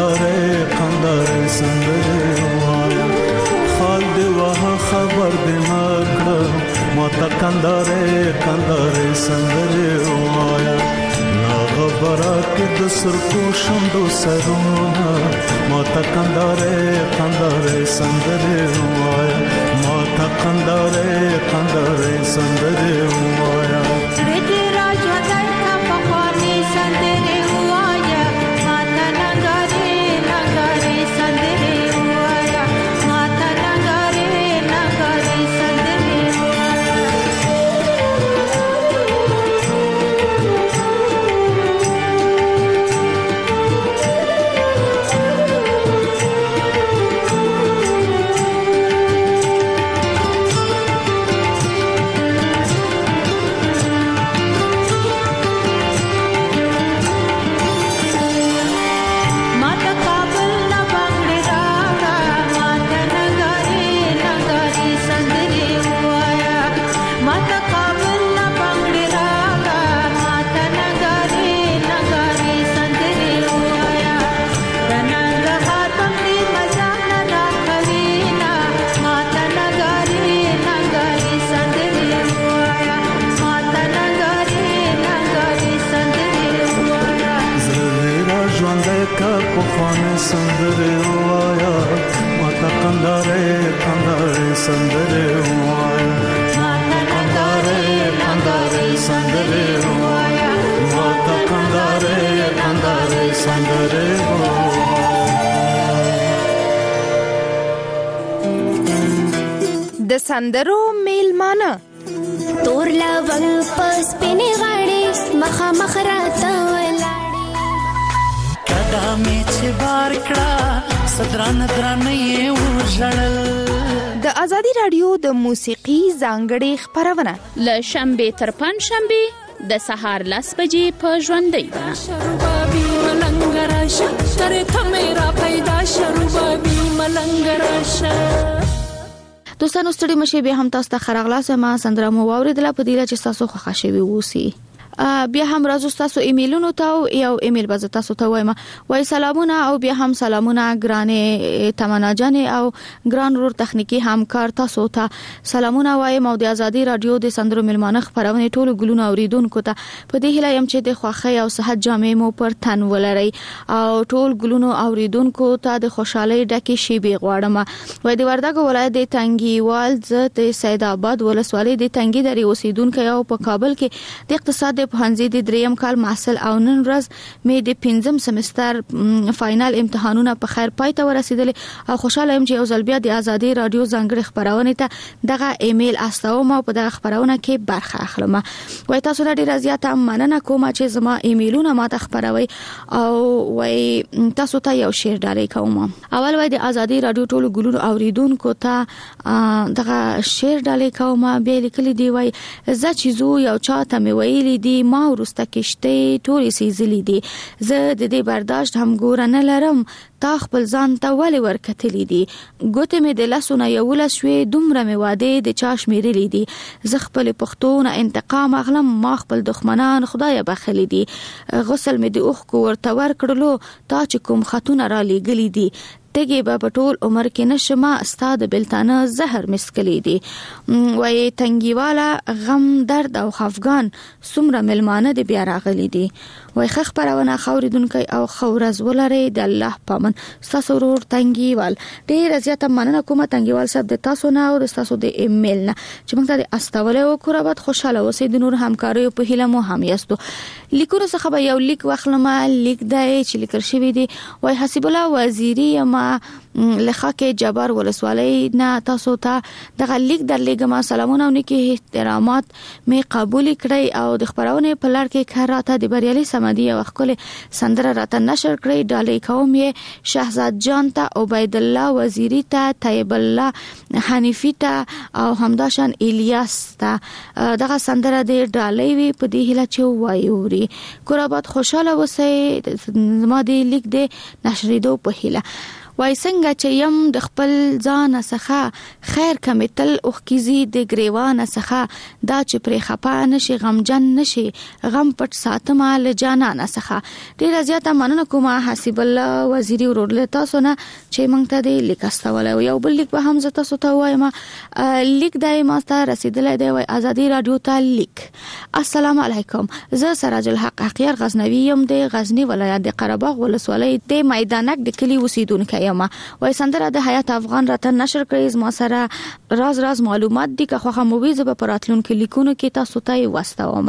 قنداره قنداره سندره وایا خال دی واه خبر دی نکړه ما ته قنداره قنداره سندره وایا نا خبره کې د سر کو شوندو سرونه ما ته قنداره قنداره سندره وایا ما ته قنداره قنداره سندره وایا د سندرو میلمانه تور لونګ پس پینې غاړي مخه مخ راته ولاړې قدمې چې بار کړه صدران درنې وژړل. د ازادي رادیو د موسیقي ځانګړې خبرونه ل شنبه تر پنځ شنبه د سهار لاس بجې په ژوندۍ شربابي ملنګ راشه تر ته مې پیدا شربابي ملنګ راشه. دوستانو ستړي مشه به هم تاسو ته خراغلاسه ما سندره مو واوریدله په دیره چې تاسو خوښ شوي ووسی. بیا هم راځو تاسو ایمیلونو ته یو ایمیل باز تاسو ته وایم وای سلامونه او بیا هم سلامونه ګرانه تمنا جان او ګران رور تخنیکی همکار تاسو ته سلامونه وایم او د ازادي رادیو د سندرو ملمانه خبرونه ټول ګلونه اوریدونکو ته په دې هله يم چې د خوخه او صحت جامې مو پر تن ولري او ټول ګلونو اوریدونکو ته د خوشحالي ډکه شی بي غواړم. وای د وردګ ولایت د تنګیوال ز د سید آباد ولسوالۍ د تنګي درې اوسیدونکو او په کابل کې د اقتصاد په هنځي د دریم کال محصل او نن ورځ مې د پنځم سمستر فائنل امتحانونه په خیر پای ته ورسېدل او خوشاله يم چې یو ځل بیا د ازادي رادیو ځانګړي خبرونه ته دغه ایمیل استوم او په دغه خبرونه کې برخه اخلم. وای تاسو ډېر زیاته مننه کوم چې زما ایمیلونه ماته خبروي او وای تاسو ته یو شیر ډالې کوم. اول وای د ازادي رادیو ټول ګلونو اوریدونکو ته دغه شیر ډالې کوم به لیکلي دی وای زه چې زو یو چاته مې ویلي دی ما ورسته کېشته ټولې سیزلې دي زه د دې برداشت هم ګور نه لرم تا خپل ځان ته ولې ورکتلې دي ګوته مې د لاسونه یو لس شوې دومره مې واده د چا شمیرلې دي زه خپل پښتون انتقام اغلم ما خپل دښمنان خدای بخلې دي غسل مې د اوخ کو ورته ور کړلو تا چې کوم خاتون را لېګلې دي تګي به په ټول عمر کې نشمه استاد بلتانه زهر مسکلي دي. وای تنګیواله غم درد او خفغان سمره ملمانه دي بیا راغلي دي. وای خخ پرونه خوریدونکو او خورز ولري د الله پامن تاسو ورور تنګیوال ډیر زیاته مننه کوم تنګیوال صاحب د تاسو نه او د تاسو د ایمیل نه چې موږ ته استاوله او کورابت خوشاله اوسئ د نور همکاري په هیله مو هم یاستو. لیکونه څخه به یو لیک واخلمه لیک دای چې لیکل شوی دی وای حسیب الله وزیری ما لخوا کې جبر ولسوالۍ نه تاسو ته دغه لیک درلېګم سلامونه او نیکی احترامات می قبول کړی او د خبرونه په لړ کې کراته د بریالي سمدي او خپل سندره راته نشر کړی ډالې کوم یې شهزاد جان ته عبید الله وزیری ته طیب الله حنیفی ته او همداشان الیاس ته دغه سندره د ډالې وی په دې هله چې وایوري کورابات خوشاله وسه ما دې لیک دې نشریدو په هله. وای څنګه څنګه چې يم د خپل ځان څخه خیر کمیتل اوخکیزي د گریوان څخه دا چې پر خپه نشي غمجن نشي غم پټ ساتمه ل جانان څخه ډیر زیاته مننه کوم حسیب الله وزیری ورول تاسو نه چې مونږ ته د لیکستول یو بل لیک به هم زه تاسو ته وایم لیک دای ماسته رسیدلې دی وای ازادي رادیو ته لیک السلام علیکم زه سراج الحق اخیر غزنوی يم د غزنی ولایت د قره باغ ولسوالۍ د میدانک د کلی اوسیدونکو یم وای سندره د حیات افغان راته نشر کړی ما سره راز راز معلومات دي که خو موویز په پراتلون کې لیکونو کې تاسو ته واستوم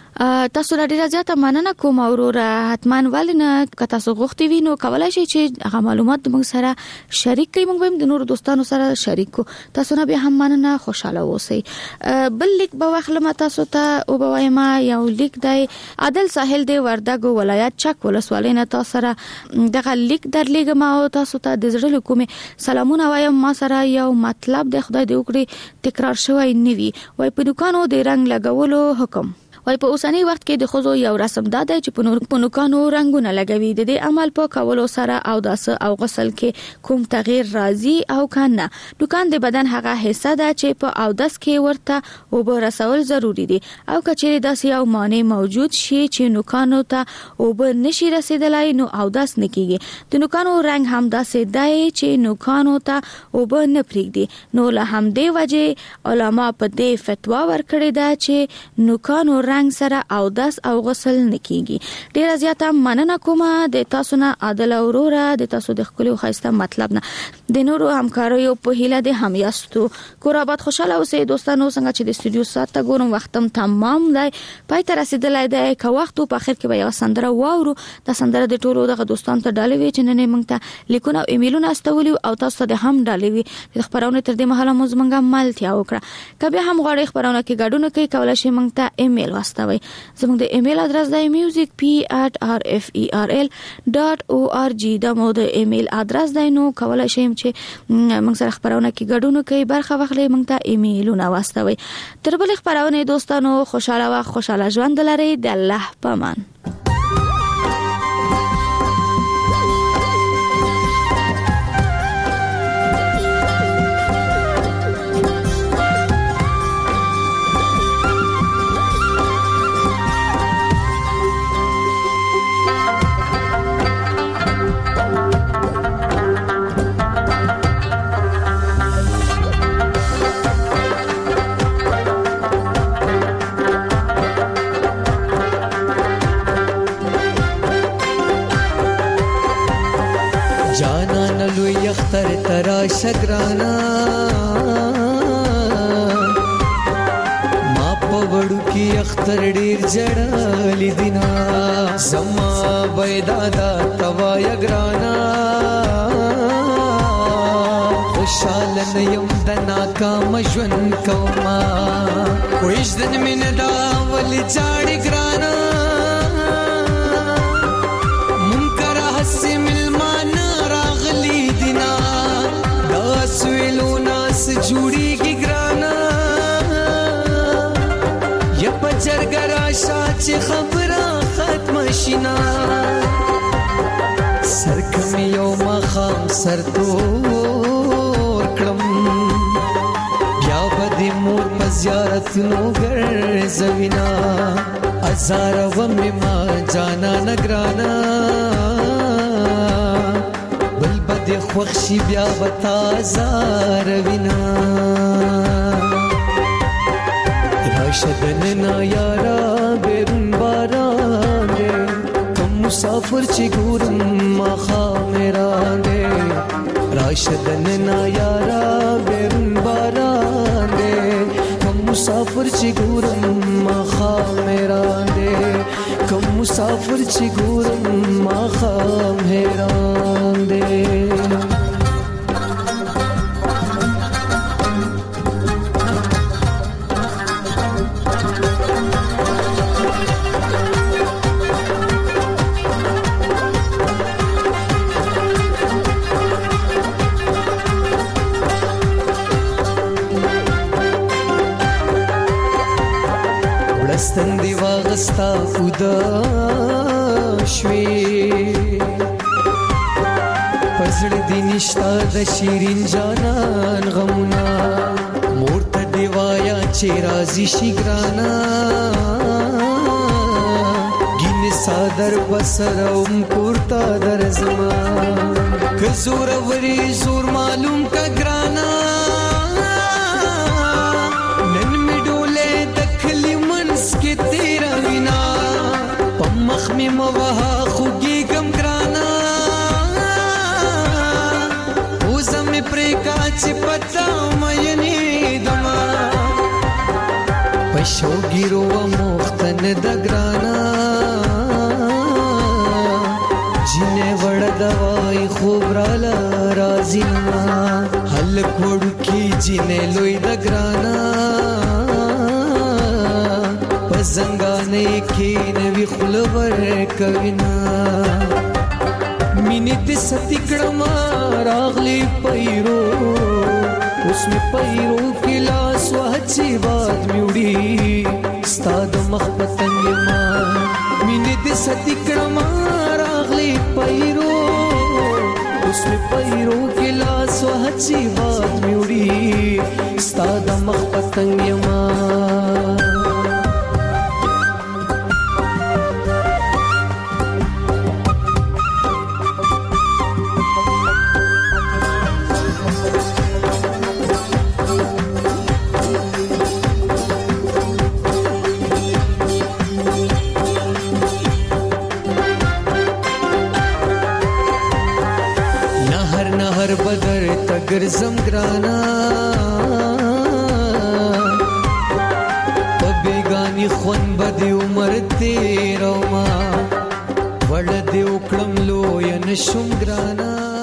تاسو را ډیره زیاته مننه کوم اوروره حتمان ولنه که تاسو غوښتي وینو کولای شئ چې هغه معلومات موږ سره شریک کړئ موږ هم د نور دوستانو سره شریک کو تاسو نه به هم مننه خوشاله اوسئ بل لیک به واخلم تاسو ته او به وایم یو لیک دی عادل ساحل دی وردګو ولایت چک ولسوالۍ نه تاسو سره دغه لیک درلېګم او تاسو ته د زړه کومه سلامونه وایم ما سره یو مطلب د خدای دی وکړي تکرار شوی نیوي وای په دکانو د رنگ لګولو حکم وای په اوسنی وخت کې د خوځو یو رسم داده چې په نور پونکانو رنگونه لګوي د دې عمل په کولو سره او داس او غسل کې کوم تغییر راځي او کنه دکان د بدن هغه حصہ ده چې په او داس کې ورته او به رسول ضروری دي او کچېره داس یو معنی موجود شي چې نوکانو ته او به نشي رسیدلای نو او داس نکېږي د نوکانو رنگ هم داسې دی چې نوکانو ته او به نه پریږدي نو له هم دی وجه علما په دې فتوا ورکړی دا چې نوکانو رنگ سره او داس او غسل نکېږي ډیر زیاته مننه کوم د تاسو نه عادل اوروره د تاسو د خپل خاصه مطلب نه د نورو همکارو په هیله د همیاستو کورابات خوشاله اوسئ دوستانو څنګه چې د استودیو ساعت ته ګورم وختم تمام دی پای ته رسیدلای دی که وخت په اخر کې به یو سندره واورو د سندره د ټولو دغه دوستانو ته ډالې وی چې نن موږ ته لیکونه او ایمیلونه استولي او تاسو ته هم ډالې وی د خبرونه تر دې مهاله موږ منګه ملتیا وکړه کبه هم غواړئ خبرونه کې ګډون کوي کولای شئ موږ ته ایمیل واستوي زموږ د ایمیل ادرس دی music p at r f e r l dot org دا مو د ایمیل ادرس دی نو کولای شئ چې موږ سره خبرونه کې ګډون کوي برخه واخلئ موږ ته ایمیلونه واستوي تر بل خبرونه دوستانو خوشاله او خوشاله ژوند لرئ د الله پامان اختر ترا شگرانا ما پوڑو کی اختر ډیر جړل دینا سما بيدادا توا یگرانا خوشال نیم دنا کام ژوند کوما کویش دن من دا ول چاړي ګرانا منکر حس ملمان سویلو ناس جوڑی کی گرانا یا پچر گراشا چی خبرا ختم شنا سرکم یوم خام سر تور کرم یا بدی مور پزیارت نو گر زوینا ازار ومی ما جانا نگرانا د خوښي بیا وتا زار وینا راشدن نا یارا بیرون باران دې کوم مسافر چې ګورم ما خامران دې راشدن نا یارا بیرون باران دې کوم مسافر چې ګورم ما خامران دې کوم مسافر چې ګورم ما خامران دې ستندې واغستا خدا شوي پزړ دی نشتا د شیرین جانان غمونا مور ته دی وایا چې راضی شي ګرانا ګین صادر بسروم کورتا در زما که زور وری زور معلوم کا ګرانا نن می ډوله دخلی منس کې تیرا وینا پمخ می موها خوږی غم ګرانا وزم پرکا چې پتا مې دما پښو ګیرو مختن د ګرانا جنې وړ دوای خوب را لا رازینا حل کوړ کی جنې لوی د ګرانا پزنګانې کې نوی خلور کوینا مینت ستکړم راغلی پیرو اوس می پیرو کې لاس وهچی باد میوړي ستاد مخ پتنګ ما مینت ستکړم راغلی پیرو اوس می پیرو کې لاس وهچی باد میوړي ستاد مخ پتنګ ما ګرځم ګرانا په بیگانی خون بدی عمر تیرو ما وړ دی وکړم لو ینشم ګرانا